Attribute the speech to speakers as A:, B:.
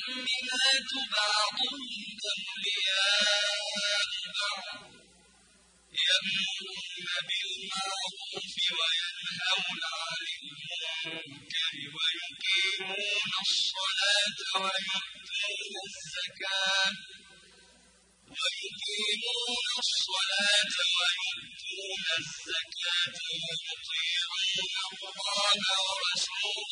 A: والمؤمنات بعضهم أولياء بعض يأمرون بالمعروف وينهون عن المنكر ويقيمون الصلاة ويؤتون الزكاة ويطيعون الله ورسوله